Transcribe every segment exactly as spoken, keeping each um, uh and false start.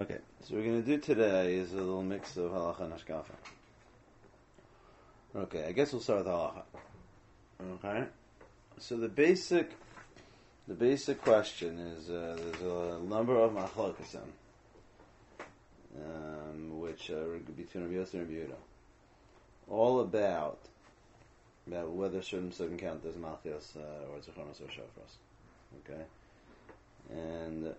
Okay, so we're going to do today is a little mix of halacha and hashkafa. Okay, I guess we'll start with halacha. Okay, so the basic, the basic question is uh, there's a number of machlokesim, um, which are between Rabbi Yossi and Rabbi Yehuda, all about about whether certain can count as malchios uh, or zechonos or shofros. Okay, and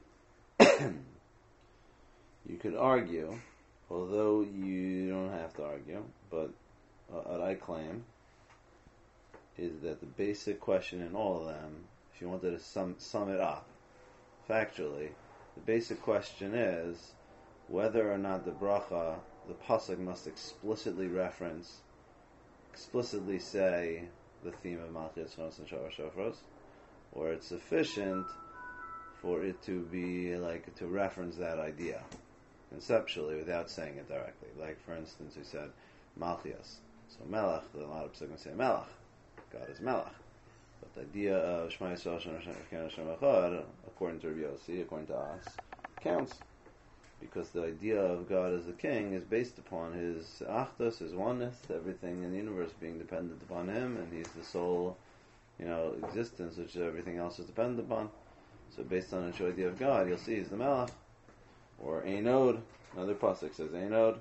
you could argue, although you don't have to argue, but uh, what I claim is that the basic question in all of them, if you wanted to sum, sum it up factually, the basic question is whether or not the bracha, the pasuk must explicitly reference, explicitly say the theme of Malchus, Chonos, and Shofros, or it's sufficient for it to be like to reference that idea conceptually without saying it directly. Like, for instance, we said Malchias. So Melech, a lot of people say Melech. God is Melech. But the idea of Shema Yisrael, Shem Hashem, Shem Echad, according to Rabbi Yossi, according to us, counts. Because the idea of God as the king is based upon his achdus, his oneness, everything in the universe being dependent upon him, and he's the sole, you know, existence which everything else is dependent upon. So based on the idea of God, you'll see he's the Melech. Or Einod, another pasuk says Einod.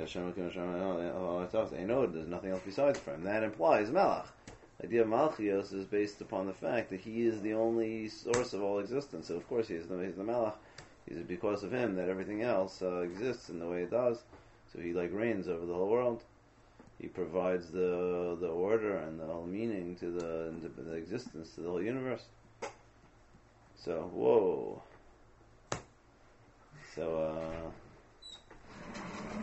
Einod, there's nothing else besides for him. That implies Melech. The idea of Malchios is based upon the fact that he is the only source of all existence. So of course he is the, he's the Melech. It's because of him that everything else uh, exists in the way it does. So he like reigns over the whole world. He provides the the order and the whole meaning to the, to the existence to the whole universe. So whoa. So, uh,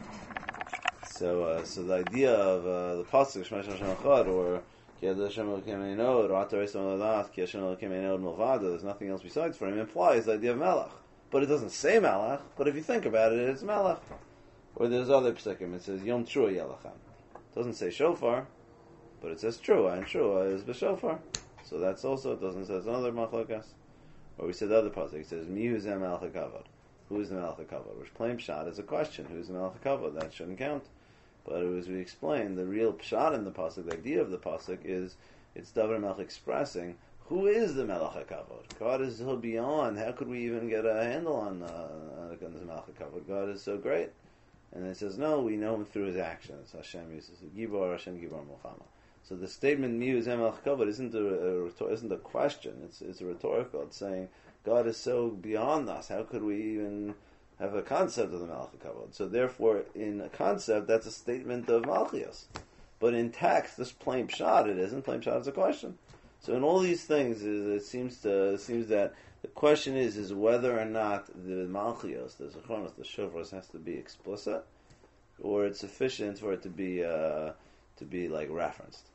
so, uh, so the idea of uh, the pasuk Shema Hashem Echad, or Ki Ad Hashem Elokeinu Einod, or Ata Yisrael Ladat, Ki Hashem Elokeinu Einod Milvado, there's nothing else besides for him, implies the idea of Melech. But it doesn't say Melech. But if you think about it, it's Melech. Or there's other psukim. It says Yom Trua Yelachem. It doesn't say Shofar, but it says Trua, and Trua is B'Shofar. So that's also, it doesn't say another machlokas. Or we said the other pasuk. It says Mi Hu Zeh Melech HaKavod. Who is the Melech HaKavod? Which plain pshat is a question. Who is the Melech HaKavod? That shouldn't count. But as we explained, the real pshat in the pasuk, the idea of the pasuk is it's Davar Melech expressing who is the Melech HaKavod. God is so beyond. How could we even get a handle on, uh, on the Melech HaKavod? God is so great. And it says, no, we know him through his actions. Hashem uses Gibor, Hashem Gibor Milchama. So the statement Mi Hu Zeh Melech HaKavod isn't a, a, isn't a question. It's it's a rhetorical. It's saying God is so beyond us. How could we even have a concept of the Melech HaKavod? So therefore, in a concept, that's a statement of Malchios. But in text, this plain pshat, it isn't. Plain pshat is a question. So in all these things, it seems to it seems that the question is is whether or not the Malchios, the Zechonos, the Shofros has to be explicit, or it's sufficient for it to be uh, to be like referenced.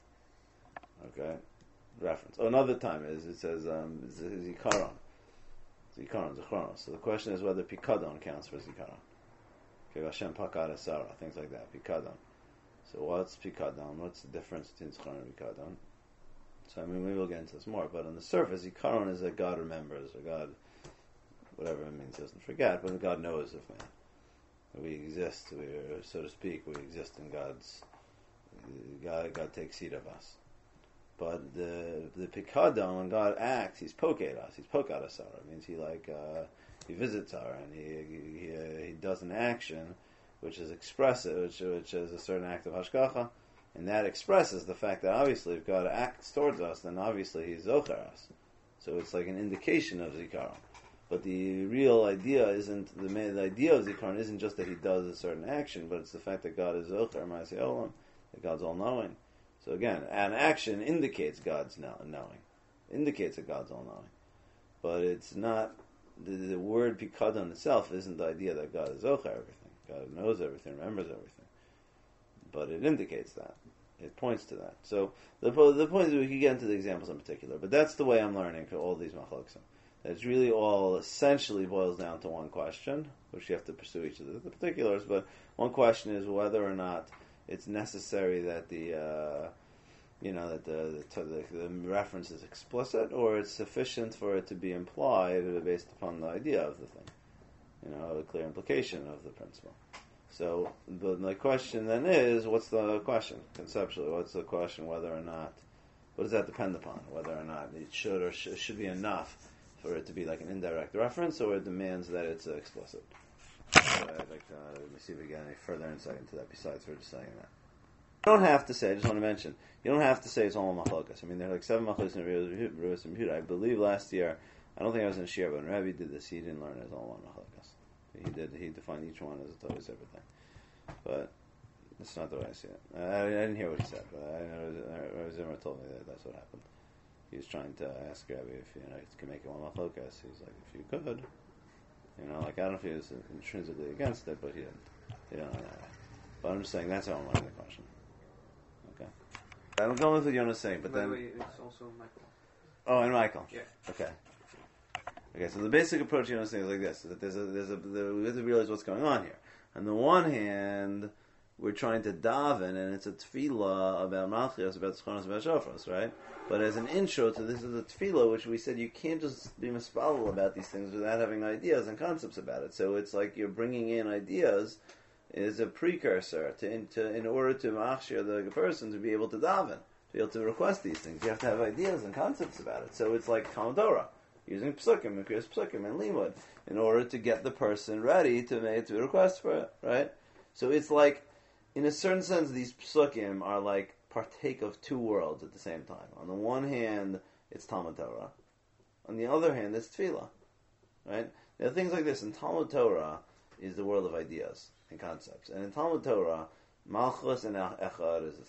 Okay, reference. Oh, another time is it says um, Zikaron. Zikaron, Zechonos. So the question is whether Pikadon counts for Zikaron. Okay, Hashem Pakad Asara, things like that. Pikadon. So what's Pikadon? What's the difference between Zechonon and Pikadon? So I mean, maybe we'll get into this more. But on the surface, Zikaron is that God remembers, or God, whatever it means, doesn't forget, but God knows of man. We exist, we are, so to speak, we exist in God's, God, God takes seed of us. But the the pikadon, when God acts, He's poked us. He's poked us. It means He like uh, He visits us and He he he, uh, he does an action, which is expressive, which which is a certain act of hashgacha, and that expresses the fact that obviously if God acts towards us, then obviously He's zocher us. So it's like an indication of zikaron. But the real idea isn't the main, the idea of zikaron isn't just that He does a certain action, but it's the fact that God is zocher ma'aseh olam, that God's all knowing. So again, an action indicates God's knowing, indicates that God's all-knowing. But it's not, the, the word pikadon itself isn't the idea that God is zocher everything. God knows everything, remembers everything. But it indicates that. It points to that. So the, the point is we can get into the examples in particular, but that's the way I'm learning for all these machlokim. It's really all essentially boils down to one question, which you have to pursue each of the, the particulars, but one question is whether or not it's necessary that the, uh, you know, that the the, the the reference is explicit, or it's sufficient for it to be implied based upon the idea of the thing. you know, a clear implication of the principle. So the, the question then is, what's the question conceptually? What's the question whether or not, what does that depend upon? Whether or not it should or sh- should be enough for it to be like an indirect reference, or it demands that it's uh, explicit? So I'd like to uh, let me see if we get any further insight into that besides for just saying that. You don't have to say, I just want to mention, you don't have to say it's all machlokas. I mean, there are like seven machlokas in Rivas and Yehuda. I believe last year, I don't think I was in Shir, but when Rabbi did this, he didn't learn it as all one machlokas. He did, he defined each one as a Torah's everything. But that's not the way I see it. I, I didn't hear what he said, but I know Rabbi Zimmer told me that that's what happened. He was trying to ask Rabbi if, you know, he could make it one machlokas. He's like, if you could. You know, like, I don't know if he was intrinsically against it, but he didn't. He didn't know that. But I'm just saying, that's how I'm wondering the question. Okay. I don't go with what Yona's saying, but By then... the way, it's also Michael. Oh, and Michael. Yeah. Okay. Okay, so the basic approach Yona's saying is like this, that there's a, there's a, there, we have to realize what's going on here. On the one hand, we're trying to daven, and it's a tefillah about malchios, about tzchonos, about shofros, right? But as an intro to this is a tefillah, which we said you can't just be mispalel about these things without having ideas and concepts about it. So it's like you're bringing in ideas is a precursor to, in, to in order to machshir the person to be able to daven, to be able to request these things. You have to have ideas and concepts about it. So it's like Talmud Torah, using psukim and kriyas psukim and limud in order to get the person ready to make to request for it, right? So it's like, in a certain sense, these psukim are like partake of two worlds at the same time. On the one hand, it's Talmud Torah. On the other hand, it's tefillah, right? There are things like this. In Talmud Torah is the world of ideas and concepts, and in Talmud Torah, malchus and echad is the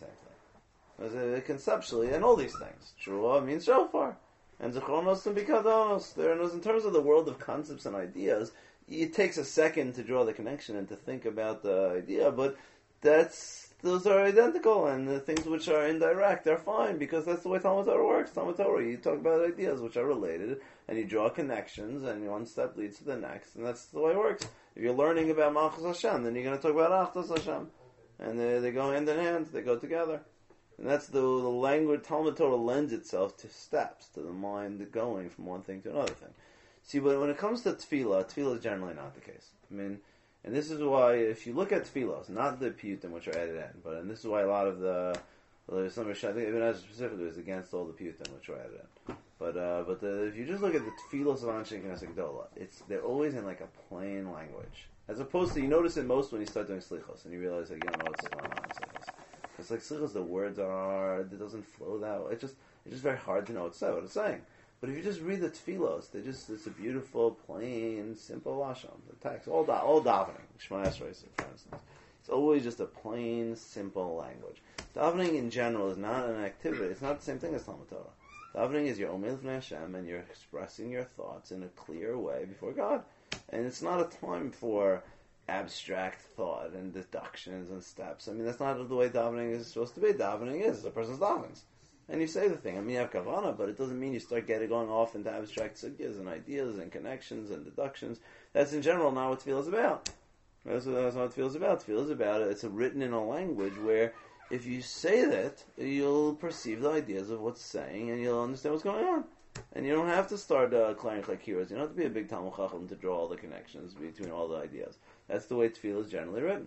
same thing. Uh, conceptually, and all these things. Shua means shofar, and zechronos and bikadonos. There, in terms of the world of concepts and ideas, it takes a second to draw the connection and to think about the idea, but that's those are identical, and the things which are indirect are fine, because that's the way Talmud Torah works. Talmud Torah, you talk about ideas which are related, and you draw connections, and one step leads to the next, and that's the way it works. If you're learning about Malchus Hashem, then you're going to talk about Achdos Hashem, and they, they go hand in hand, they go together. And that's the, the language, Talmud Torah lends itself to steps, to the mind going from one thing to another thing. See, but when it comes to tefillah, tefillah is generally not the case. I mean, and this is why, if you look at tefillos, not the piyutim which are added in, but and this is why a lot of the, well, there's some, I think Ibn Ezra specifically is against all the piyutim which are added in. But uh, but the, if you just look at the tefillos of Anshe Knesset Gedola, it's they're always in like a plain language, as opposed to, you notice it most when you start doing slichos and you realize like you don't know what's going on in slichos. It's like slichos, the words are it doesn't flow that way. It's just it's just very hard to know what it's, what it's saying. But if you just read the tefillos, they just it's a beautiful, plain, simple lashon. The text, all da, all davening, Shema Yisrael, for instance, it's always just a plain, simple language. Davening in general is not an activity. It's not the same thing as Talmud Torah. Davening is your omei l'fnei Hashem, and you're expressing your thoughts in a clear way before God. And it's not a time for abstract thought and deductions and steps. I mean, that's not the way davening is supposed to be. Davening is a person's davens. And you say the thing. I mean, you have kavana, but it doesn't mean you start getting going off into abstract sugyas and ideas and connections and deductions. That's in general not what tefillah is about. That's, what, that's not what tefillah is about. Tefillah is about it. It's written in a language where if you say that, you'll perceive the ideas of what's saying and you'll understand what's going on. And you don't have to start uh, declaring like heroes. You don't have to be a big Talmud Chacham to draw all the connections between all the ideas. That's the way tefillah is generally written.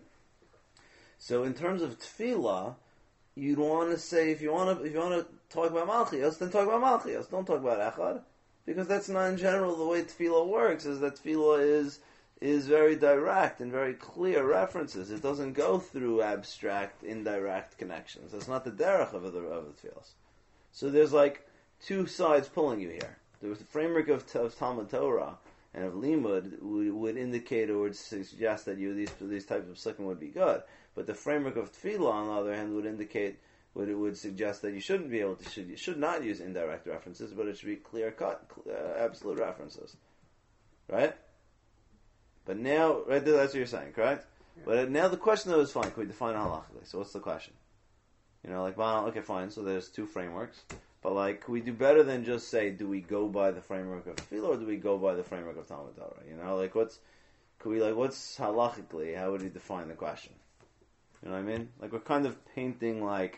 So in terms of tefillah, you'd want to say, if you want to, if you want to talk about Malchios, then talk about Malchios. Don't talk about Echad, because that's not in general the way tefillah works. Is that tefillah is is very direct and very clear references. It doesn't go through abstract, indirect connections. That's not the derech of the of the tefillos. So there's like two sides pulling you here. There's the framework of, of Talmud Torah and of Limud would, would indicate or would suggest that you these these types of psukim would be good. But the framework of tefillah, on the other hand, would indicate, would it would suggest that you shouldn't be able to, should you should not use indirect references, but it should be clear cut, uh, absolute references, right? But now, right there, that's what you're saying, correct? Yeah. But now the question though is fine. Can we define halachically? So what's the question? You know, like, well, okay, fine. So there's two frameworks, but like, can we do better than just say, do we go by the framework of tefillah or do we go by the framework of Talmud Torah? You know, like, what's, can we like, what's halachically? How would we define the question? You know what I mean? Like, we're kind of painting like,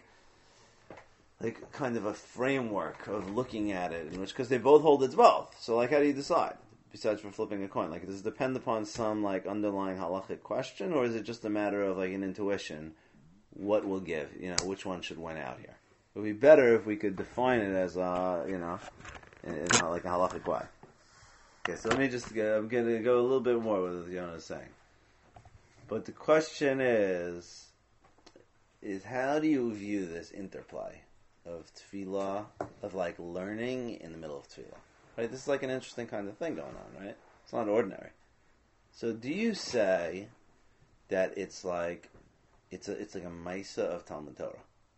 like kind of a framework of looking at it, in which, because they both hold it's both. So, like, how do you decide? besides for flipping a coin? Like, does it depend upon some like underlying halachic question, or is it just a matter of like an intuition? What will give? You know, which one should win out here? It would be better if we could define it as uh, you know, in, in like a halachic way. Okay, so let me just go, I'm going to go a little bit more with what Yonah is saying. But the question is, is how do you view this interplay of tefillah, of like learning in the middle of tefillah? Right? This is like an interesting kind of thing going on, right? It's not ordinary. So do you say that it's like, it's a, it's like a maisa of Talmud Torah?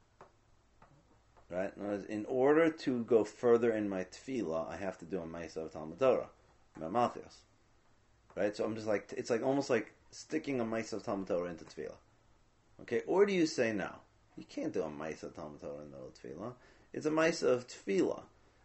Right? In other words, in order to go further in my tefillah, I have to do a maisa of Talmud Torah, Malchios. Right? So I'm just like, it's like almost like sticking a maisa of Talmud Torah into tefillah. Okay? Or do you say no? You can't do a maisa of Talmud Torah in the middle of tefillah. It's a maisa of tefillah.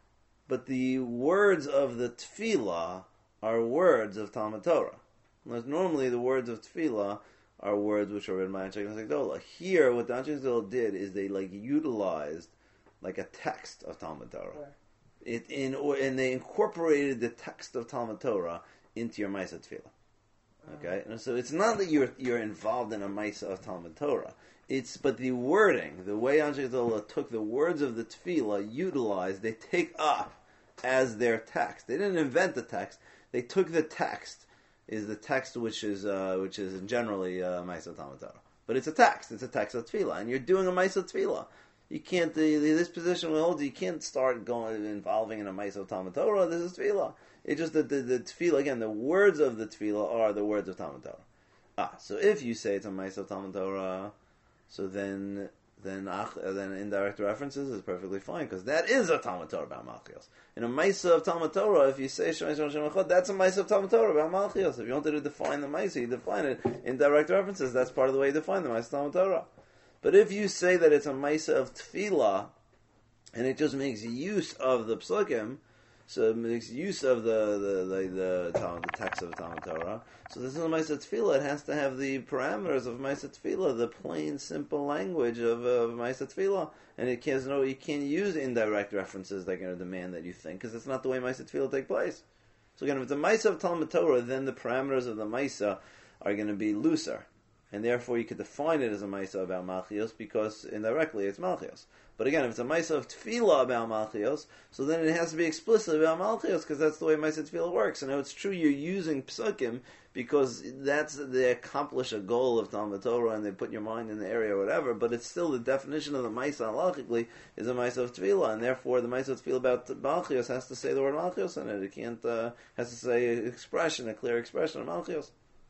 But the words of the tefillah are words of Talmud Torah. Whereas normally the words of tefillah are words which are written by Anshe Gdola. Here, what the Anshe Gdola did is they like utilized like a text of Talmud Torah. Right. It in or and they incorporated the text of Talmud Torah into your Maisa Tefillah. Okay, and so it's not that you're you're involved in a Maisa of Talmud Torah. It's but the wording, the way Anshe Gdola took the words of the Tefillah, utilized, they take up as their text. They didn't invent the text. They took the text. Is the text which is uh, which is generally uh, Maisa Talmud Torah, but it's a text. It's a text of tefillah, and you're doing a Maisa Tefillah. You can't. The, the, this position will hold. You can't start going involving in a Maisa Talmud Torah. This is tefillah. It's just that the, the tefillah again. The words of the tefillah are the words of Talmud Torah. Ah, so if you say it's a Maisa Talmud Torah, so then then ach, then indirect references is perfectly fine because that is a Talmud Torah about Malchios. In a Maisa of Talmud Torah, if you say Shema Yisrael Shem Echad, that's a Maisa of Talmud Torah about Malchios. If you wanted to define the Maisa, you define it in direct references. That's part of the way you define the Maisa of Talmud Torah. But if you say that it's a Maisa of Tefillah, and it just makes use of the Psukim, so it makes use of the the the, the, the, the text of the Talmud Torah. So this is a Maisa Tefillah. It has to have the parameters of Maisa Tefillah, the plain, simple language of, of Maisa Tefillah. And it can't, no, you can't use indirect references that are going to demand that you think, because it's not the way Maisa Tefillah take place. So again, if it's a Maisa of Talmud Torah, then the parameters of the Maisa are going to be looser. And therefore you could define it as a Maisa about Malchios, because indirectly it's Malchios. But again, if it's a Maisa of Tefillah about Malchios, so then it has to be explicit about Malchios, because that's the way Maisa Tefillah works. And now it's true you're using Psukim, because that's, they accomplish a goal of Talmud Torah, and they put your mind in the area or whatever, but it's still the definition of the Maisa, halachically, is a Maisa of Tefillah, and therefore the Maisa of Tefillah about Malchios has to say the word Malchios in it. It can't, uh, has to say expression, a clear expression of Malchios.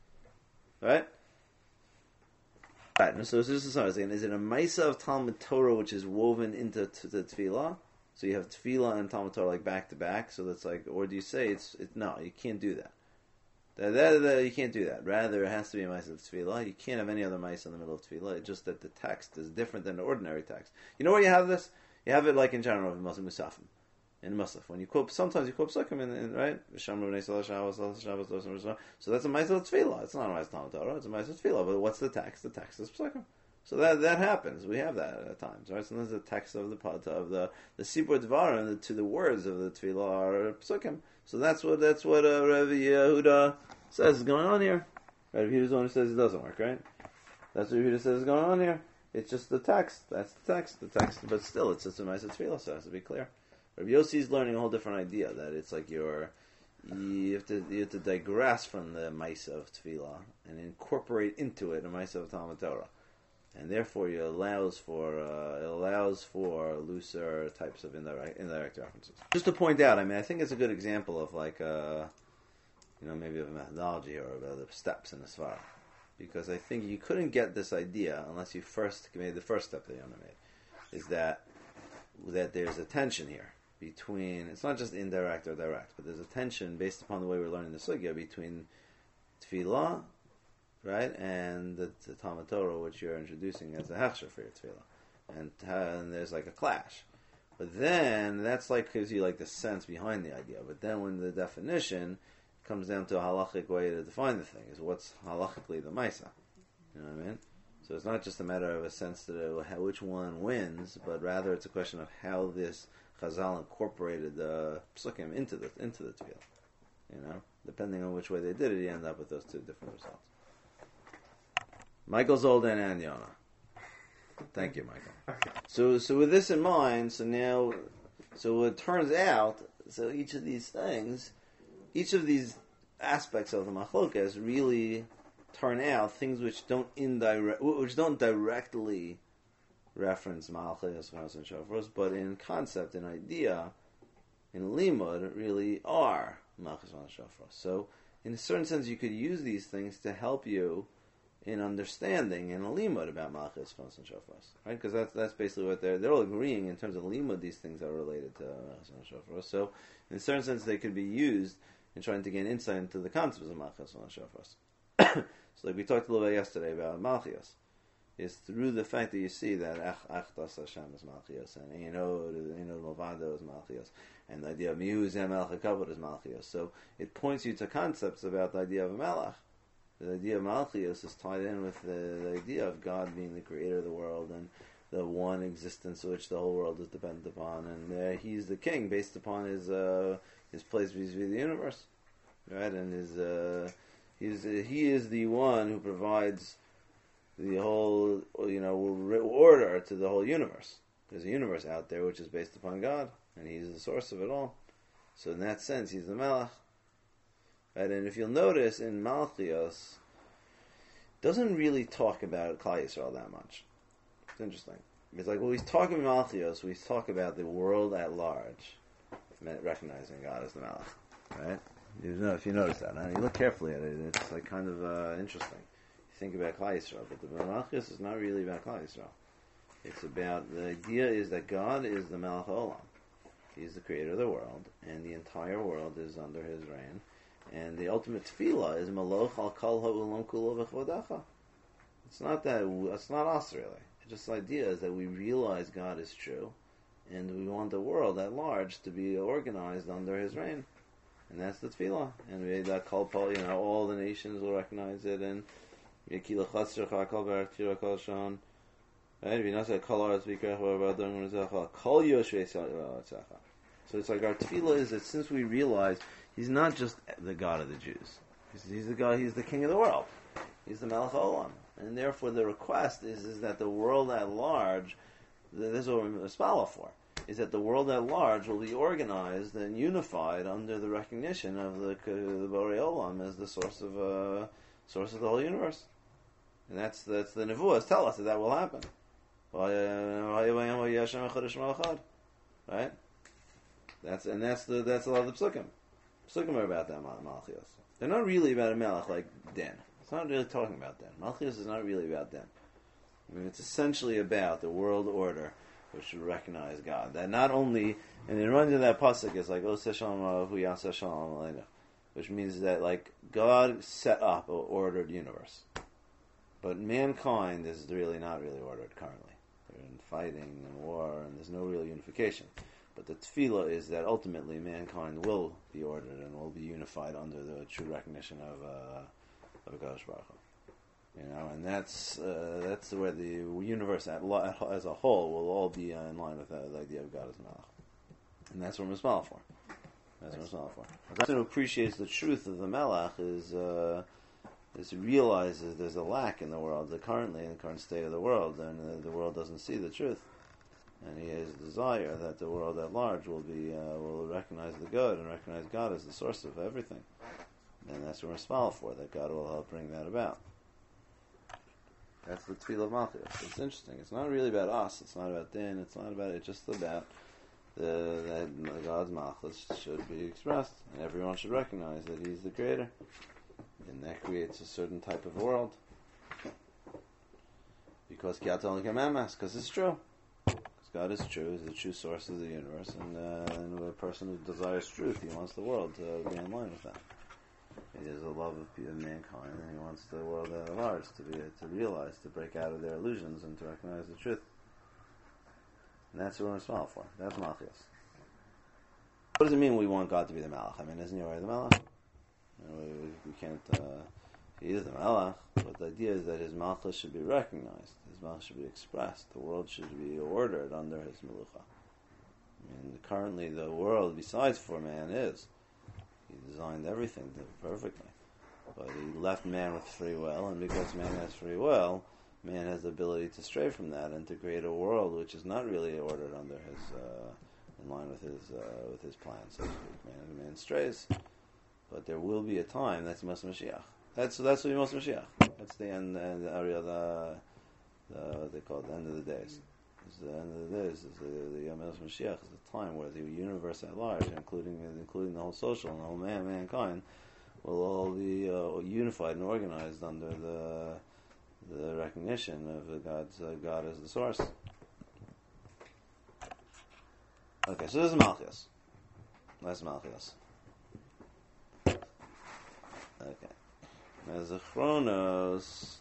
Right? Right, so this is what I was saying. Is it a Maisa of Talmud Torah which is woven into t- the Tefillah? So you have Tefillah and Talmud Torah like back to back. So that's like, or do you say it's it, no? You can't do that. That, that, that. You can't do that. Rather, it has to be a Maisa of Tefillah. You can't have any other Maisa in the middle of Tefillah. It's just that the text is different than the ordinary text. You know where you have this? You have it like in general in Muslim Musafim. In Musaf, when you quote, sometimes you quote Psukim, in, in, right? So that's a Maisa of Tefillah. It's not a Maisa of Talmud Torah. It's a Maisa of Tefillah. But what's the text? The text is Psukim. So that that happens. We have that at times, right? Sometimes the text of the of the the Sibur Dvarim to the words of the Tefillah are Psukim. So that's what that's what uh, Rabbi Yehuda says is going on here. Rabbi Yehuda's the one who says it doesn't work, right? That's what Yehuda says is going on here. It's just the text. That's the text. The text, but still, it's just a Maisa of Tefillah. So it has to be clear. Rabbi Yossi is learning a whole different idea, that it's like you're, you have to you have to digress from the Maisa of Tefillah and incorporate into it a Maisa of Talmud Torah, and therefore it allows for uh, it allows for looser types of indirect indirect references. Just to point out, I mean, I think it's a good example of like a, you know, maybe of a methodology or of the steps in the Svara, because I think you couldn't get this idea unless you first made the first step that Yonah made, is that that there's a tension here between, it's not just indirect or direct, but there's a tension based upon the way we're learning the sugya between tefillah, right, and the, the Talmud Torah, which you're introducing as a hechsher for your tefillah, and, uh, and there's like a clash. But then that's like gives you like the sense behind the idea. But then when the definition comes down to a halachic way to define the thing, is what's halachically the Maisa. You know what I mean? So it's not just a matter of a sense to the, how, which one wins, but rather it's a question of how this Chazal incorporated the psukim into the into the tefillah. You know, depending on which way they did it, you end up with those two different results. Michael Zoldan and Yona. Thank you, Michael. So, so with this in mind, so now, so it turns out, so each of these things, each of these aspects of the machlokas really turn out things which don't indirect, which don't directly reference malchus and shofros, but in concept and idea, in limud, really are malchus and shofros. So, in a certain sense, you could use these things to help you in understanding and a limud about malchus and shofros, right? Because that's that's basically what they're they're all agreeing in terms of limud. These things are related to malchus and shofros. So, in a certain sense, they could be used in trying to gain insight into the concepts of malchus and shofros. So, like we talked a little bit yesterday about malchus, is through the fact that you see that ach achdas Hashem is malchus and einod einod movado is malchus, and the idea of mihu zeh melech hakavod is malchus. So, it points you to concepts about the idea of a melech. The idea of Malchus is tied in with the, the idea of God being the creator of the world and the one existence which the whole world is dependent upon, and uh, he's the king based upon his uh, his place vis-a-vis the universe, right? And his uh, he's uh, he is the one who provides the whole you know order to the whole universe. There's a universe out there which is based upon God, and he's the source of it all. So in that sense, he's the Melech. Right, and if you'll notice in Malchios, doesn't really talk about Klal Yisrael that much. It's interesting. It's like when we talk about Malchios, we talk about the world at large, recognizing God as the Melech. Right? You know, if you notice that, now you look carefully at it, it's like kind of uh, interesting. You think about Klal Yisrael, but the Malchios is not really about Klal Yisrael. It's about the idea is that God is the Melech Olam. He's the creator of the world, and the entire world is under His reign. And the ultimate tefillah is Maloch al kol ha'olam kulo v'chvodacha. It's not that, it's not us really. It's just the idea is that we realize God is true, and we want the world at large to be organized under His reign. And that's the tefillah. And we that kol you know, all the nations will recognize it, and Yekila chatzrecha kol barach tira kol shon. Right? V'nasa kol aretz v'yikrach v'avadon v'zacha kol yoshvei tzatzacha. So it's like our tefillah is that since we realize He's not just the God of the Jews. He's, he's the God. He's the King of the world. He's the Melech Olam, and therefore the request is is that the world at large. This is what we're spala for. Is that the world at large will be organized and unified under the recognition of the the Borei Olam as the source of uh, source of the whole universe, and that's that's the nevuahs tell us that that will happen. Right? That's and that's the that's a lot of the psukim. Psukim are about that Malchios. They're not really about a Melech like Dan. It's not really talking about Dan. Malchios is not really about Dan. I mean, it's essentially about the world order, which should recognize God. That not only, and it runs into that pasuk, it's like, Oseh Shalom Alehu Yaseh Shalom Aleinu, which means that like God set up an ordered universe, but mankind is really not really ordered currently. They're in fighting and war, and there's no real unification. But the tefillah is that ultimately mankind will be ordered and will be unified under the true recognition of uh, of Kadosh Baruch Hu. You know, and that's uh, that's where the universe at lo- as a whole will all be uh, in line with uh, the idea of God as Melech, and that's what we're smiling for. That's what we're smiling for. The person who appreciates the truth of the Melech is uh, is realizes there's a lack in the world, that currently in the current state of the world, and uh, the world doesn't see the truth. And he has a desire that the world at large will be uh, will recognize the good and recognize God as the source of everything. And that's what we're small for, that God will help bring that about. That's the Tefillah of Malchus. It's interesting. It's not really about us. It's not about din. It's not about it. It's just about the, that God's Malchus should be expressed. And everyone should recognize that He's the creator. And that creates a certain type of world. Because because it's true. God is true, is the true source of the universe, and, uh, and a person who desires truth, he wants the world to be in line with that. He has a love of, of mankind, and he wants the world at large to be to realize, to break out of their illusions, and to recognize the truth. And that's what we're responsible for. That's Malchios. What does it mean we want God to be the Melech? I mean, isn't He already the Melech? You know, we, we can't. Uh, he is the Melech, but the idea is that His Malchus should be recognized. His Malchus should be expressed. The world should be ordered under His Melucha. I mean, currently the world, besides for man, is. He designed everything perfectly. But he left man with free will, and because man has free will, man has the ability to stray from that and to create a world which is not really ordered under his, uh, in line with his uh, with his plan, so to speak. Man, man strays, but there will be a time that's Yemos Mashiach. That's that's what Yemos Mashiach. That's the end, the area of the, the what they call it, the end of the days. It's the end of the days. Is the, the Yemos Mashiach is the time where the universe at large, including including the whole social and the whole man mankind, will all be uh, unified and organized under the the recognition of the God's uh, God as the source. Okay, so this is Malchus. That's Malchus. Okay. Now Zechronos,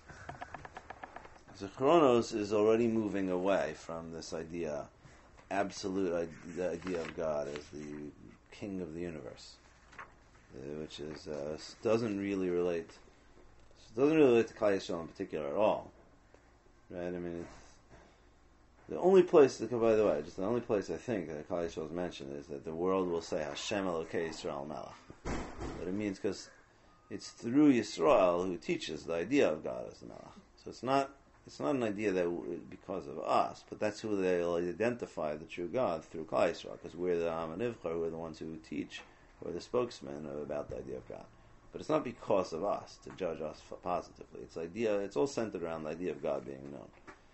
Zechronos is already moving away from this idea, absolute idea, the idea of God as the king of the universe, uh, which is uh, doesn't really relate. Doesn't really relate to Klal Yisrael in particular at all, right? I mean, it's the only place that, by the way, just the only place I think that Klal Yisrael is mentioned is that the world will say Hashem Elokei Yisrael Melech. But it means because it's through Yisrael who teaches the idea of God as the Melech. So it's not it's not an idea that w- because of us, but that's who they'll identify the true God through Klal Yisrael, because we're the Am Nivchar, we're the ones who teach, we're the spokesmen about the idea of God. But it's not because of us to judge us positively. It's idea. It's all centered around the idea of God being known.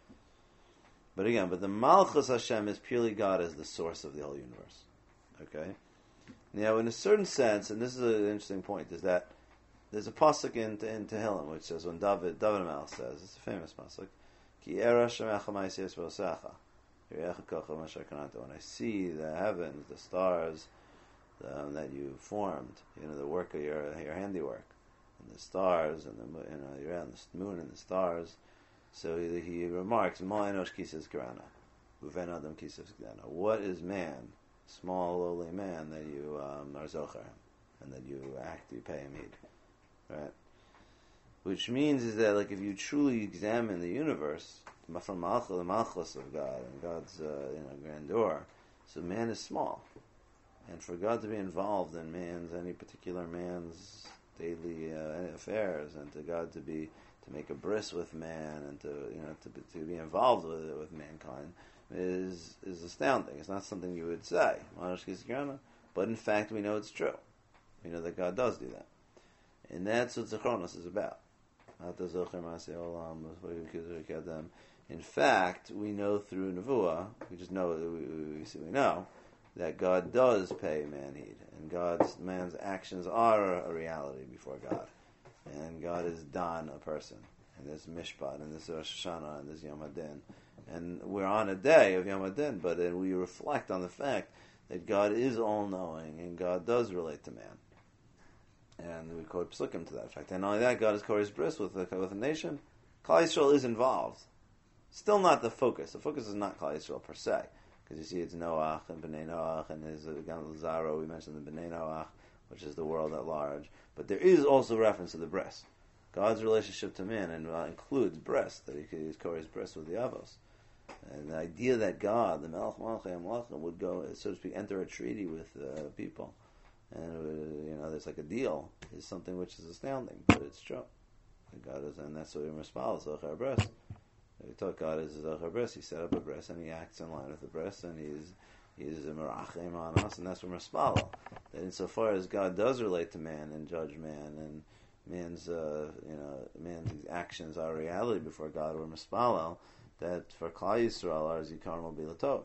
But again, but the Malchus Hashem is purely God as the source of the whole universe. Okay. Now, in a certain sense, and this is an interesting point, is that there's a pasuk in, in Tehillim which says when David David Melech says, it's a famous pasuk, Ki era shemecha ma'aseh v'osecha, yirecha kocha masher kananta. When I see the heavens, the stars, Um, that you formed, you know, the work of your your handiwork, and the stars, and the you know, you're on the moon and the stars. So he, he remarks, "Ma enosh kisas karana, uven adam kisas karana." What is man, small lowly man, that you um, are zocher, and that you act, you pay him heed, right? Which means is that, like, if you truly examine the universe from malchus, the malchus of God and God's uh, you know grandeur, so man is small. And for God to be involved in man's, any particular man's daily uh, affairs, and to God to be, to make a bris with man, and to, you know, to be, to be involved with with mankind, is is astounding. It's not something you would say, but in fact we know it's true. We know that God does do that. And that's what Zechronos is about. In fact, we know through Nevuah, we just know, we, we, we know, that God does pay man heed, and God's man's actions are a reality before God, and God is Dan, a person, and there's Mishpat, and there's Rosh Hashanah, and there's Yom Hadin, and we're on a day of Yom Hadin, but then we reflect on the fact that God is all-knowing, and God does relate to man, and we quote Psukim to that effect. And not only that, God is Koris Bris with the, with the nation. Klal Yisrael is involved, still not the focus. The focus is not Klal Yisrael per se. Because you see, it's Noach and Bnei Noach, and there's again Lazaro. We mentioned the Bnei Noach, which is the world at large. But there is also reference to the breast. God's relationship to man and uh, includes breast, that he could use Korah's breast with the Avos. And the idea that God, the Melech Malchei HaMelachim, would go, so to speak, enter a treaty with uh, people, and uh, you know, there's like a deal, is something which is astounding, but it's true. And God is, and that's what we respond to our breast. We thought God is a breast. He set up a breast, and He acts in line with the breast, and He's He's a merachem on us, and that's from Respalel. That insofar as God does relate to man and judge man, and man's uh, you know man's actions are reality before God, or Respalel, that for Klal Yisrael our zikaron will be latov.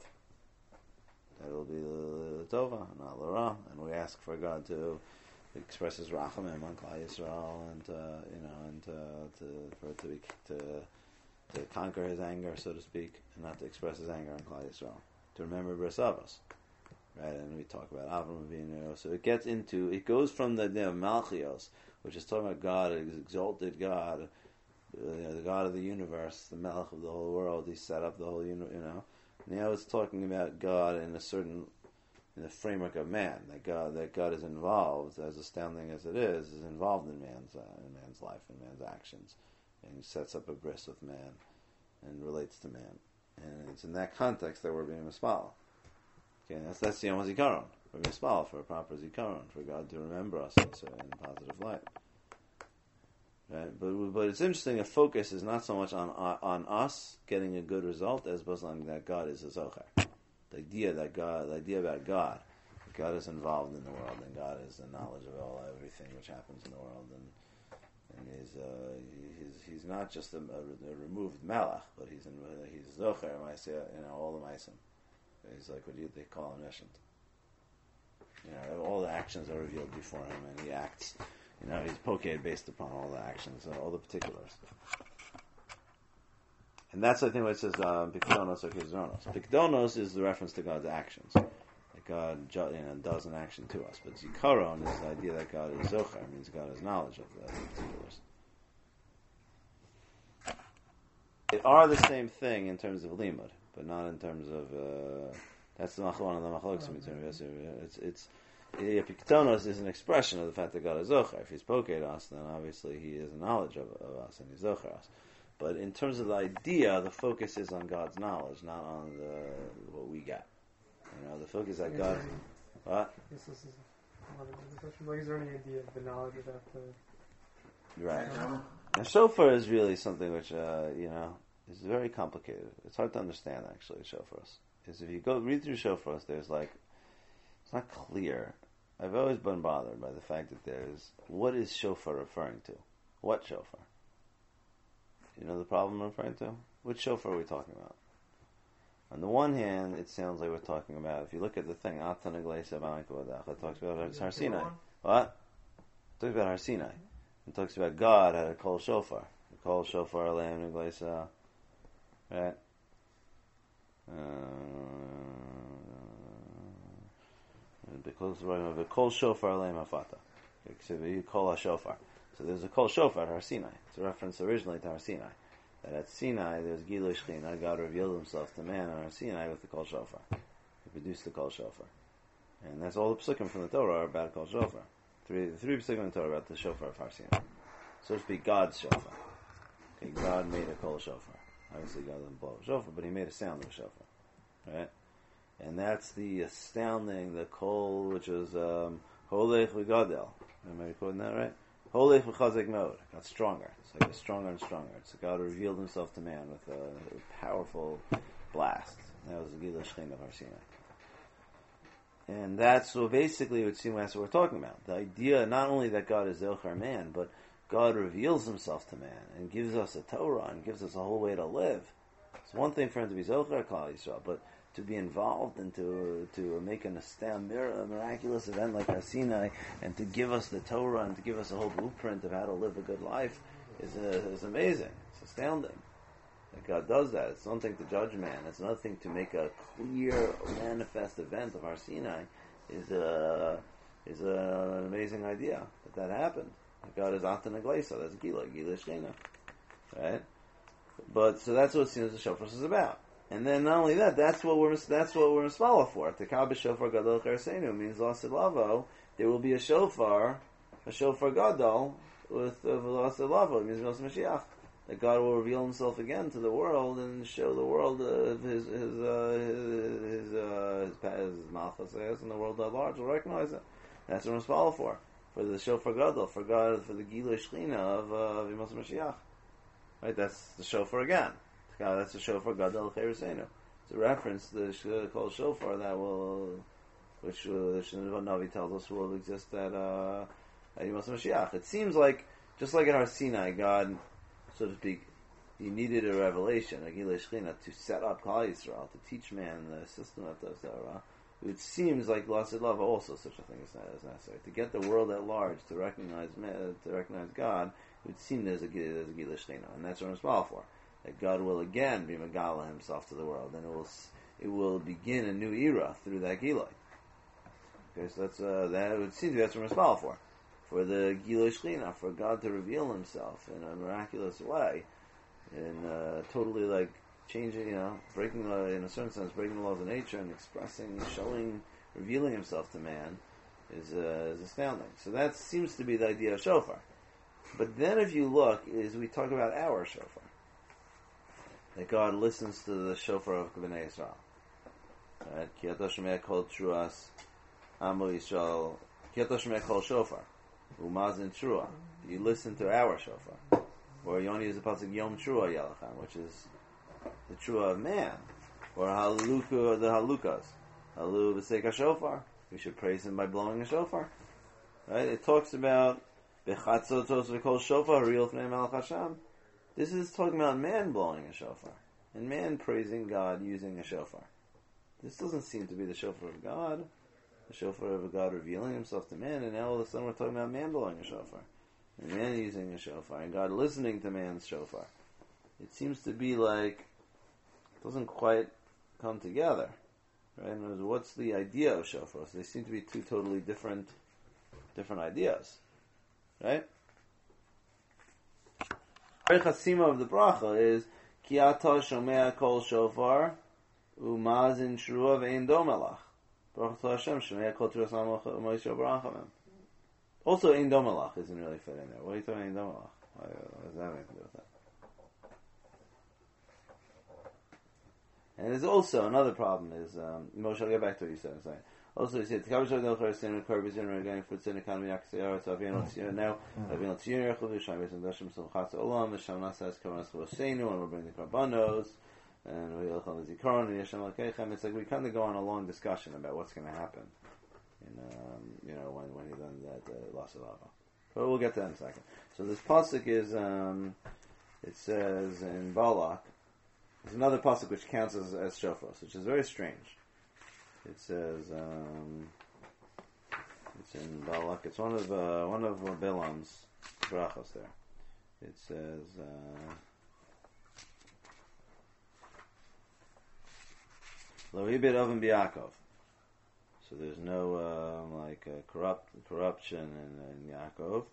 That will be latova, not lara, and we ask for God to express His rachamim on Klal Yisrael, and uh, you know, and uh, to for it to be to. to conquer his anger, so to speak, and not to express his anger on Klal Yisrael. To remember Bris Avos, right? And we talk about Avram Avinu. So it gets into, it goes from the idea of Malchios, which is talking about God, an exalted God, uh, you know, the God of the universe, the Melech of the whole world. He set up the whole universe, you know. Now it's talking about God in a certain, in the framework of man. That God, that God is involved, as astounding as it is, is involved in man's uh, in man's life and man's actions. And He sets up a bris with man and relates to man. And it's in that context that we're being mispal. Okay, that's that's the Yom HaZikaron. for Mispal, for a proper Zikaron, for God to remember us also in a positive light. Right? But but it's interesting, a focus is not so much on on us getting a good result as opposed to that God is a Zocher. The idea that God, the idea about God, that God is involved in the world, and God is the knowledge of all everything which happens in the world, and and he's uh, he's he's not just a, a, a removed Malach, but he's in, he's Zocher, you know, all the Meisim. He's like what you, they call omniscient. You know, all the actions are revealed before him, and he acts. You know, he's poked based upon all the actions, uh, all the particulars. And that's, I think, what it says, Pikdonos or Kizronos. Pikdonos is the reference to God's actions. That God, you know, does an action to us. But Zikaron is the idea that God is Zocher. It means God has knowledge of the particulars. It are the same thing in terms of limud, but not in terms of, uh, that's the machlon of the machlokes. It's, it's, Pikdonos is an expression of the fact that God is Zocher. If he's poked us, then obviously he has knowledge of, of us and he's Zocher us. But in terms of the idea, the focus is on God's knowledge, not on the what we got. You know, the focus on God. What? Yes, this is a lot of discussion. Like, is there any idea of the knowledge about the? Right. Now, shofar is really something which uh, you know is very complicated. It's hard to understand actually. Shofars is if you go read through shofars, there's like it's not clear. I've always been bothered by the fact that there's what is shofar referring to? What shofar? You know the problem I'm referring to? Which shofar are we talking about? On the one hand, it sounds like we're talking about, if you look at the thing, it talks about Har Sinai. What? It talks about Har Sinai. It talks about God had a kol shofar. A kol shofar aleim negleisa. Right? Because the kol shofar aleim hafata. You call a shofar. So there's a kol shofar at Har Sinai. It's a reference originally to Har Sinai. That at Sinai there's Gilui Shechina. God revealed himself to man on Har Sinai with the kol shofar. He produced the kol shofar. And that's all the psukim from the Torah are about kol shofar. Three, the three psukim in the Torah are about the shofar of Har Sinai. So to speak, God's shofar. Okay, God made a kol shofar. Obviously God doesn't blow a shofar, but he made a sound of a shofar. Right? And that's the astounding, the kol, which was um, Holech v'gadel. Am I recording that right? Holech v'chazek mode. Got stronger. It's like stronger and stronger. It's God revealed himself to man with a powerful blast. That was the Gilui Shechina of Har Sinai. And that's so basically what seems that's what we're talking about. The idea not only that God is Zocher man, but God reveals himself to man and gives us a Torah and gives us a whole way to live. It's one thing for him to be Zocher Klal Yisrael, but to be involved and to to make an astounding, a miraculous event like Har Sinai and to give us the Torah and to give us a whole blueprint of how to live a good life is uh, is amazing. It's astounding that God does that. It's one thing to judge man. It's another thing to make a clear, manifest event of Har Sinai is a is a, an amazing idea that that happened. God is Atan Agleisa. That's Gila, Gila Shechina, right? But so that's what the shofar is about. And then not only that, that's what we're that's what we're mismala for. Tekab shofar gadol cheresenu means lasid lavo. There will be a shofar, a shofar gadol with lasid lavo. It means Mos Mashiach. That God will reveal Himself again to the world and show the world uh, His His uh, His His, uh, his, his malchus, and the world at large will recognize it. That's what we're mismala for. For the shofar gadol, for God, for the Gilui Shechina of uh, Mos Mashiach. Right, that's the shofar again. That's the shofar gadol cheresenu. It's a reference to the kol shofar that will, which uh, the Navi tells us will exist at uh, at Yom Mashiach. It seems like just like at Har Sinai, God, so to speak, He needed a revelation, a Gilui Shechina, to set up Klal Yisrael, to teach man the system of the Torah. It seems like Lasid Lava also such a thing is necessary to get the world at large to recognize man, to recognize God. It would seem there's a there's a Gilui Shechina, and that's what I'm responsible for. That God will again be Megala himself to the world, and it will it will begin a new era through that Gilui. Okay, so that's uh, that would seem that's what we're responsible for, for the Gilui Shechina, for God to reveal Himself in a miraculous way, and uh, totally like changing, you know, breaking the, in a certain sense, breaking the laws of nature and expressing, showing, revealing Himself to man is uh, is astounding. So that seems to be the idea of shofar. But then, if you look, is we talk about our shofar. That God listens to the shofar of Bnei Yisrael. Right? Ki ata shomea kol truas Amo Yisrael, Kieto Shemei Kol Shofar, Umazin Trua. You listen to our shofar. Or you only use the pasuk Yom Trua Yelachan, which is the Trua of man. Or Haluka, the Halukas. Halu V'Seika Shofar. We should praise him by blowing a shofar. Right? It talks about Bechatzotos V'Kol Shofar, Real Fnei Melech Hashem. This is talking about man blowing a shofar. And man praising God using a shofar. This doesn't seem to be the shofar of God. The shofar of God revealing himself to man, and now all of a sudden we're talking about man blowing a shofar. And man using a shofar, and God listening to man's shofar. It seems to be like, it doesn't quite come together. Right? In other words, what's the idea of shofar? So they seem to be two totally different different ideas. Right? The chasima of the bracha is Ki ata shomea kol shofar umazin shrua ve'in domelach. Baruch to Hashem shomea kol turas ha'moisho barachamim. Also, ein domelach isn't really fit in there. What are you talking ein domelach? What does that have anything to do with that? And there's also another problem is um, Moshe. I'll get back to what you said in a second. Also, he said, "Tikav shel delchar sin rekorb zin regain for zin economy aksiyar to avin tziyar now avin tziyar yechol v'sham v'zin dashim simchat olam v'sham nasas kavanas chosenu and we're bringing the karbanos and we yelchol v'zikaron and yeshem alkeichem." It's like we kind of go on a long discussion about what's going to happen, in um, you know, when when he done that uh, loss of Ava. But we'll get to that in a second. So this pasuk is um, it says in Balak. There's another pasuk which counts as, as shofars, which is very strange. It says um, it's in Balak. It's one of uh, one of Bilam's brachos there. It says Lo hibid oven biakov. So there's no uh, like uh, corrupt corruption in, in Yaakov.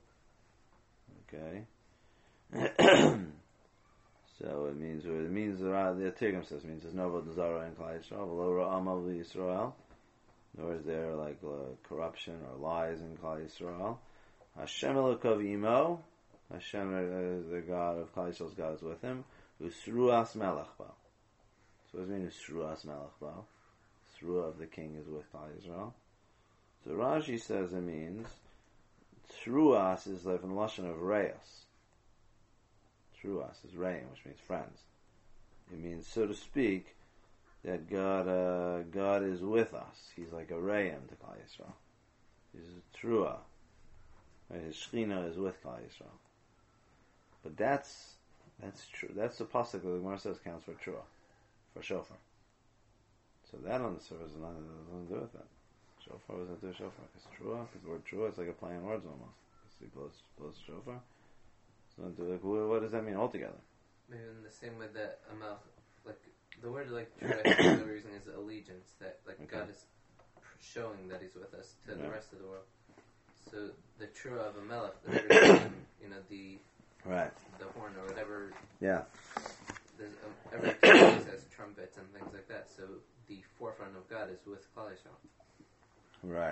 Okay. So it means, it means the Tirgum says, it means there's no Vodazara in Klal Yisrael, V'lo Ra'ama Yisrael, nor is there like uh, corruption or lies in Klal Yisrael. Hashem Elokav Imo, Hashem is the God of Klal Yisrael's God is with him. Usruas Melech Ba. So what does it mean Usruas Melech Ba? Sruah of the king is with Klal Yisrael. So Rashi says it means Truas is like from the Lashon of Reyes. Truas is Reim, which means friends. It means, so to speak, that God uh, God is with us. He's like a Reim to Klal Yisrael. He's a Trua. Right? His Shechina is with Klal Yisrael. But that's that's true. That's the pasuk that the Gemara says counts for Trua, for Shofar. So that on the surface has nothing to do with that. Shofar was not do Shofar. It's Trua, because the word Trua is like a play on words almost. He blows, blows Shofar. Like, what does that mean altogether? Maybe in the same way that a Amal, like the word like true, I think the reason is allegiance. That like okay. God is showing that He's with us to yeah. the rest of the world. So the true of a Melech, the you know the right the horn or whatever. Yeah. There's um, every place has trumpets and things like that. So the forefront of God is with Klal Yisrael. Right.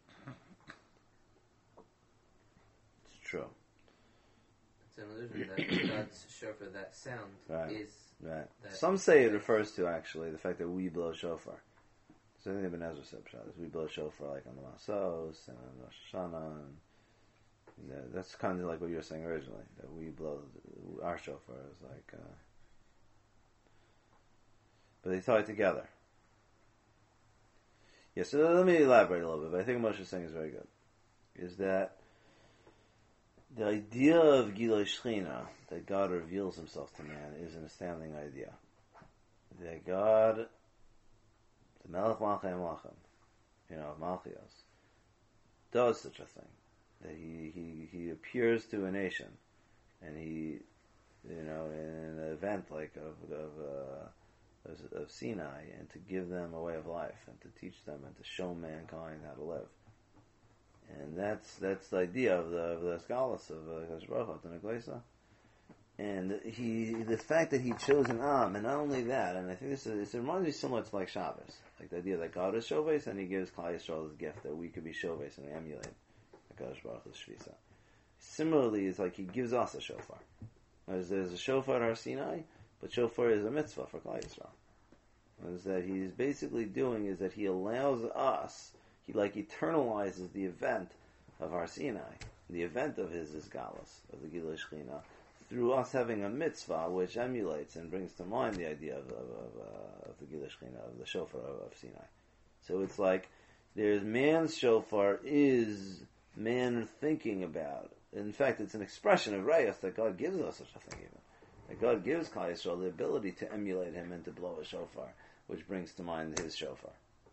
It's true. It's an illusion that God's shofar, that sound right. is right. Some say it refers to actually the fact that we blow shofar. So I think Ibn Ezra said is we blow shofar like on the Masos and on Rosh Hashanah, and you know, that's kind of like what you were saying originally, that we blow our shofar is like. Uh, but they tie it together. Yeah. So let me elaborate a little bit. But I think what Moshe is saying is very good. Is that the idea of Gilui Shechina, that God reveals Himself to man, is an astounding idea. That God, the Melech Malchei Malachim, you know, Malchios, does such a thing. That He, he, he appears to a nation, and He, you know, in an event like of of, uh, of of Sinai, and to give them a way of life, and to teach them, and to show mankind how to live. And that's that's the idea of the of the scholars of Hakadosh Baruch Hu, Tanakh. And he, the fact that he chose an Am, and not only that, and I think this is, it reminds me similar to like Shabbos, like the idea that God is Shoves, and He gives Klal Yisrael this gift that we could be Shoves and emulate Hakadosh Baruch Hu's Shvisa. Similarly, it's like He gives us a shofar. There's, there's a shofar at Har Sinai, but shofar is a mitzvah for Klal Yisrael. What is that He's basically doing is that He allows us. he like eternalizes the event of Har Sinai, the event of his Isgalus, of the Gilui Shechina, through us having a mitzvah which emulates and brings to mind the idea of, of, of, uh, of the Gilui Shechina, of the shofar of, of Sinai. So it's like, there's man's shofar is man thinking about. In fact, it's an expression of rayas that God gives us such a thing even. That God gives Klal Yisrael the ability to emulate him and to blow a shofar, which brings to mind his shofar.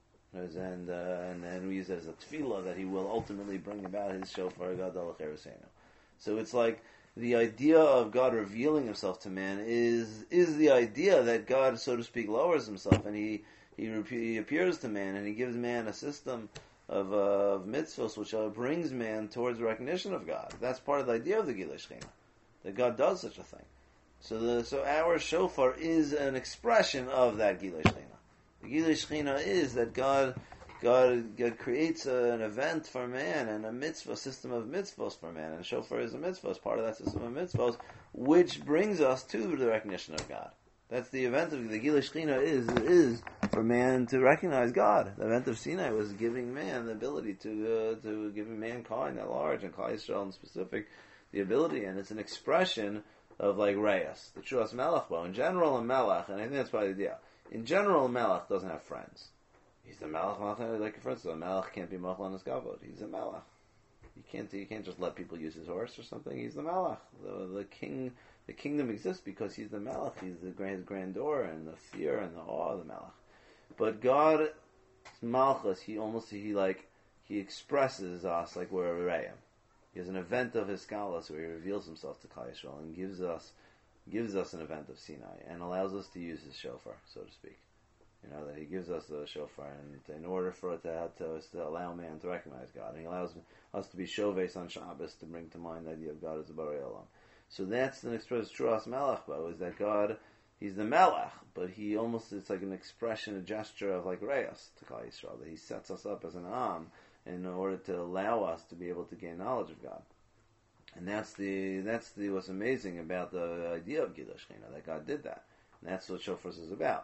And uh, and then we use it as a tefillah that he will ultimately bring about his shofar, Gadol Cheresenu. So it's like the idea of God revealing himself to man is is the idea that God, so to speak, lowers himself and he he, he appears to man and he gives man a system of, uh, of mitzvahs which uh, brings man towards recognition of God. That's part of the idea of the Gilui Shechina, that God does such a thing. So the, so our shofar is an expression of that Gilui Shechina. The Gilui Shechina is that God, God, God creates a, an event for man and a mitzvah, system of mitzvahs for man, and shofar is a mitzvah, is part of that system of mitzvahs, which brings us to the recognition of God. That's the event of the Gilui Shechina is is for man to recognize God. The event of Sinai was giving man the ability to uh, to giving mankind at large and Klal Yisrael in specific the ability, and it's an expression of like Reyes, the Truas Melech. Well, in general, a Melech, and I think that's probably the idea. In general, a Melech doesn't have friends. He's the Melech, like for instance, a Melech can't be Machal on his Kavod. He's a Melech. You can't you can't just let people use his horse or something. He's the Melech. The, the king, the kingdom exists because he's the Melech. He's the his grandeur and the fear and the awe of the Melech. But God, Malchus, he almost he like he expresses us like we're a Re'im. He has an event of his skalas where he reveals himself to Klal Yisrael and gives us gives us an event of Sinai and allows us to use his shofar, so to speak. You know, that he gives us the shofar, and in order for it to, have to, to allow man to recognize God, and he allows us to be shoves on Shabbos to bring to mind the idea of God as a Borei Olam. So that's the expression Truas Melech, is that God, he's the Melech, but he almost, it's like an expression, a gesture of like Reyes to Klal Yisrael, that he sets us up as an Am in order to allow us to be able to gain knowledge of God. And that's the that's the what's amazing about the idea of Gilui Shechina, that God did that. And that's what shofar is about.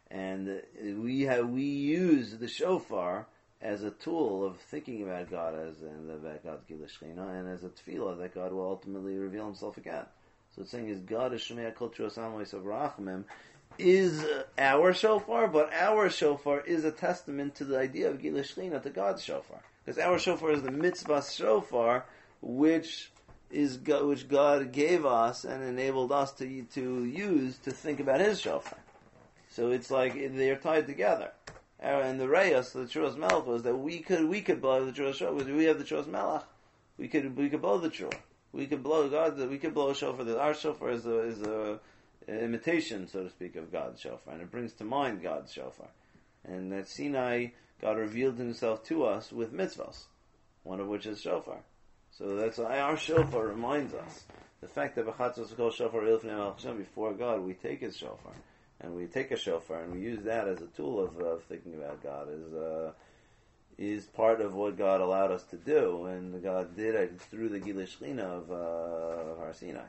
And we have we use the shofar as a tool of thinking about God as and about God's Gilui Shechina, and as a tefillah that God will ultimately reveal himself again. So it's saying is God is Shemei Kol Truas Amos of Rachamim is our shofar, but our shofar is a testament to the idea of Gilui Shechina, to God's shofar. Because our shofar is the mitzvah shofar, which is God, which God gave us and enabled us to to use to think about his shofar. So it's like they're tied together. And the Reyes, the Truas Melech, was that we could we could blow the Truas shofar. We have the Truas Melech. We could we could blow the Truah. We could blow God. We could blow a shofar. That our shofar is a is a imitation, so to speak, of God's shofar, and it brings to mind God's shofar. And at Sinai, God revealed himself to us with mitzvahs, one of which is shofar. So that's why our shofar reminds us. The fact that b'chatzos kol shofar before God, we take his shofar, and we take a shofar, and we use that as a tool of, of thinking about God, is uh, is part of what God allowed us to do, and God did it through the Gilui Shechina of, uh, of Har Sinai.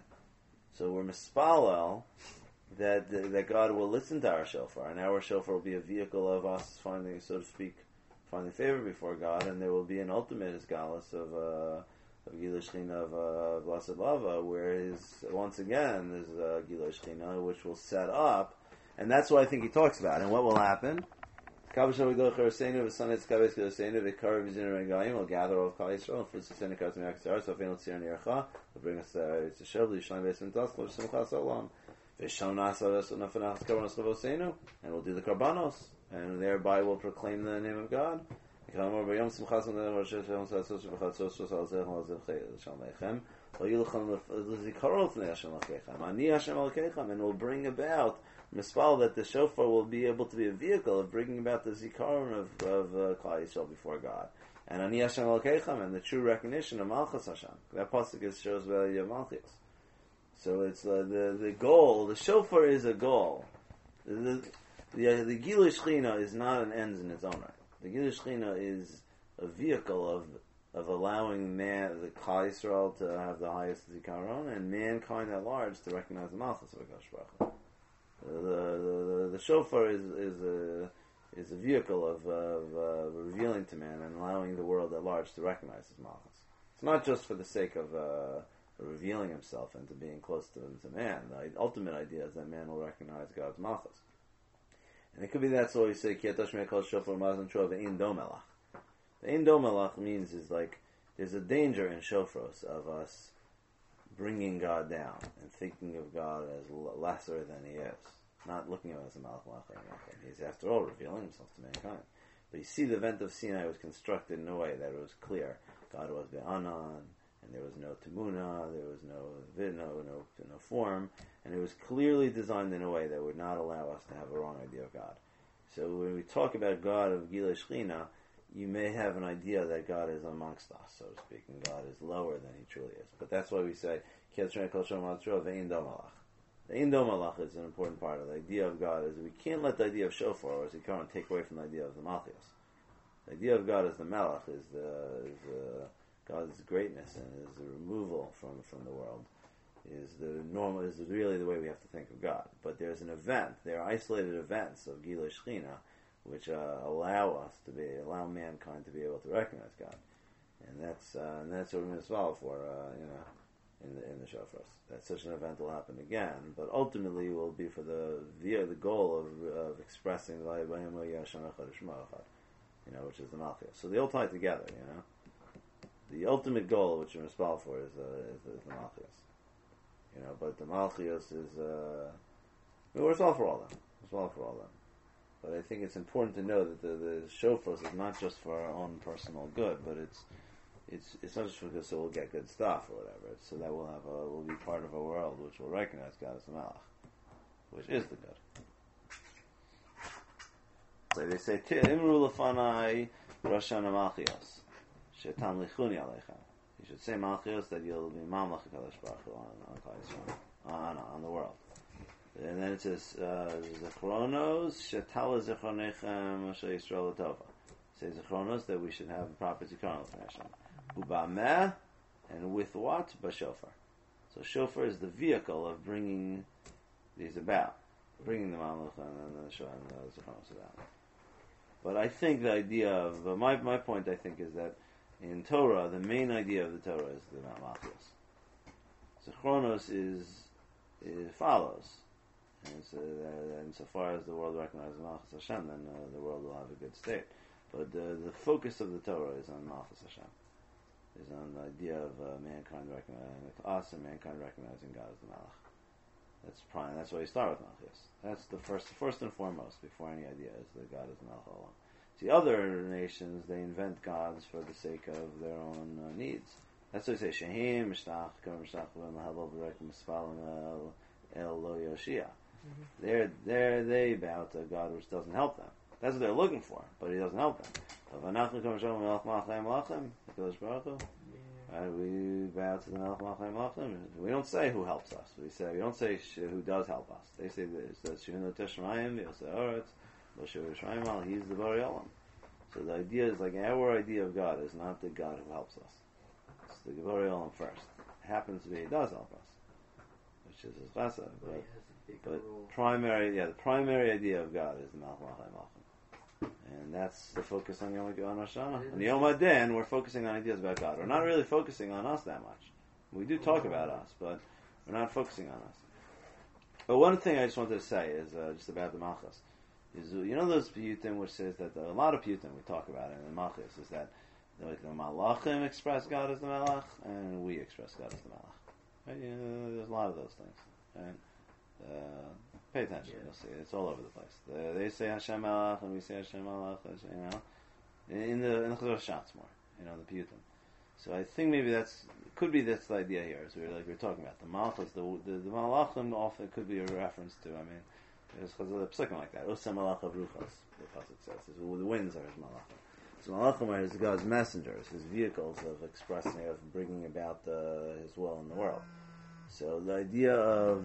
So we're mispalel that that God will listen to our shofar, and our shofar will be a vehicle of us finding, so to speak, finding favor before God, and there will be an ultimate isgalus of uh, of Gilui Shechina of uh, Blessed Lava, where is once again there's uh, Gilui Shechina, which will set up, and that's what I think he talks about. And what will happen? We'll gather all of Klal Yisrael, fruits of sin comes from Yaksar, so fail tzir nircha, will bring us to Shel, Yishalayim Beis Mentas, Kol Simchas Olam, V'shal Nasa Res Unafanach Karbanos Levosenu, and we'll do the Karbanos, and thereby we'll proclaim the name of God. And will bring about mispal that the shofar will be able to be a vehicle of bringing about the zikaron of, of uh, Klal Yisrael before God, and Ani Hashem Elkeichem, and the true recognition of Malchus Hashem. That pasuk is shows value of Malchus. So it's uh, the the goal. The shofar is a goal. The the, the, the Gilui Shechina is not an end in its own right. The Gilui Shechina is a vehicle of of allowing man, the Klal Yisrael, to have the highest zikaron, and mankind at large to recognize the Malchus of HaKadosh Baruch Hu. The, the the shofar is is a is a vehicle of, of uh, revealing to man and allowing the world at large to recognize his malchus. It's not just for the sake of uh, revealing himself and to being close to, to man. The ultimate idea is that man will recognize God's malchus. And it could be that's what we say, Ki atosh me'kol shofar mazon trua ve'in domelach. Ve'in domelach means is like, there's a danger in shofros of us bringing God down and thinking of God as l- lesser than he is. Not looking at him as a malach malach. He's after all revealing himself to mankind. But you see the event of Sinai was constructed in a way that it was clear. God was be'anan, and there was no tamuna, there was no vid, no, no, no form, and it was clearly designed in a way that would not allow us to have a wrong idea of God. So when we talk about God of Gilei Shechina, you may have an idea that God is amongst us, so to speak, and God is lower than he truly is. But that's why we say, Ki atosh me'kol shofar mazon trua ve'in domelach. The Indo Malach is an important part of the idea of God. Is we can't let the idea of shofar or zikaron take away from the idea of the Malchus. The idea of God as the Malach is the is uh, God's greatness and is the removal from, from the world. Is the normal is really the way we have to think of God. But there's an event. There are isolated events of Gilui Shechina which uh, allow us to be allow mankind to be able to recognize God, and that's uh, and that's what we're going to swallow for. Uh, you know. In the in the shofars, that such an event will happen again, but ultimately will be for the via the goal of of expressing the you know, which is the malchus. So they all tie together. You know, the ultimate goal which we're responsible for is, uh, is, the, is the malchus. You know, but the malchus is uh, we're responsible for all them. Responsible for all them. But I think it's important to know that the, the shofars is not just for our own personal good, but it's It's it's not just because so we'll get good stuff or whatever. It's so that we'll have a we'll be part of a world which will recognize God as the Malach, which is the good. So they say, "Imru lefanai Roshana Malchios, shetam lichuni aleichem." You should say Malchios that you'll be Mamlech Kadosh Baruch Hu on on Klal Yisrael, on on the world. And then it says, "Zechronos shetala zechronechem Moshe Yisrael Latova." Say Zechronos that we should have a proper zikaron for Hashem. Ubameh, and with what? Bashofar. So shofar is the vehicle of bringing these about, bringing the Mamluch and the Shofar and the Zechronos about. But I think the idea of, uh, my my point I think is that in Torah, the main idea of the Torah is the Malchus. Zechronos is, it follows. And so, uh, insofar as the world recognizes Malchus Hashem, then uh, the world will have a good state. But uh, the focus of the Torah is on Malchus Hashem. Is on the idea of uh, mankind recognizing us and mankind recognizing God as the Malach. That's prime. That's why you start with Malchus. That's the first, first and foremost, before any idea is that God is the Malach Olam. See, other nations, they invent gods for the sake of their own uh, needs. That's why they say Shehim Mishtach Kam Mishtach V'Mahalov V'Rekim Mispalim El El Lo Yoshia. They're they're they bow to a God which doesn't help them. That's what they're looking for, but he doesn't help them. And we bow to the Melech Malach Malachim Malachim. We don't say who helps us. We say we don't say who does help us. They say that Shehinu Teshmayim Yosei Oretz Lo Shehu Yishmayim Al. He's the Bari Olam. So the idea is like our idea of God is not the God who helps us. It's the Bari Olam first. It happens to be he does help us, which is his chesed. But, but primary, yeah, the primary idea of God is the Malach Malachim Malachim. And that's the focus on Yom HaShoah. On Yom HaDin, we're focusing on ideas about God. We're not really focusing on us that much. We do talk about us, but we're not focusing on us. But one thing I just wanted to say is uh, just about the Malchus. Is, you know those piyutim which says that the, a lot of piyutim we talk about in the Malchus is that like the Malachim express God as the Malach and we express God as the Malach. Right? You know, there's a lot of those things. Right? Uh, pay attention, yeah. You'll see it. It's all over the place. The, they say Hashem Malach and we say Hashem Malach, you know. In the in the Chazor Shatz more, you know, the Piyutim. So I think maybe that's could be that's the idea here, as we we're like we we're talking about the Malachos, the the, the Malachim often could be a reference to. I mean, there's Chazor something like that. Osam Malach of Ruchos, the pasuk says, is, well, the winds are his Malachim. So Malachim are his God's messengers, his vehicles of expressing, of bringing about uh, his will in the world. So the idea of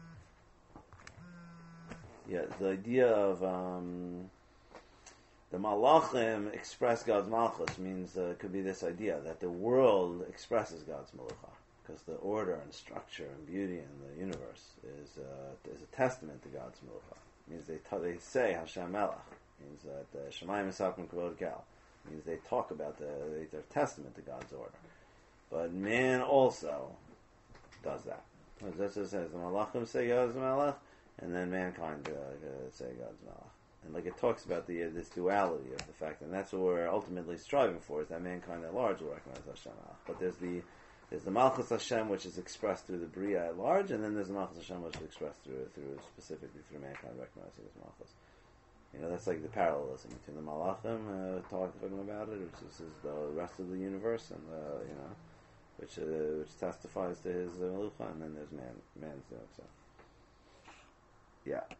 Yeah, the idea of um, the Malachim express God's Malchus means uh, it could be this idea that the world expresses God's Malucha, because the order and structure and beauty in the universe is uh, is a testament to God's Malucha. means they t- they say Hashem Melech. Means that uh, Shemayim Esakim Kavod Gal. Means they talk about the they, their testament to God's order. But man also does that. That's what it says. The Malachim say God's Melech, and then mankind uh, uh, say God's Melech. And like it talks about the uh, this duality of the fact, and that's what we're ultimately striving for, is that mankind at large will recognize Hashem Melech. But there's the there's the Malchus Hashem, which is expressed through the Bria at large, and then there's the Malchus Hashem, which is expressed through through specifically through mankind recognizing his Malchus. You know, that's like the parallelism between the Malachim uh, talking about it, which is, is the rest of the universe, and uh, you know, which uh, which testifies to his uh, Melucha, and then there's man man's doing so. Yeah.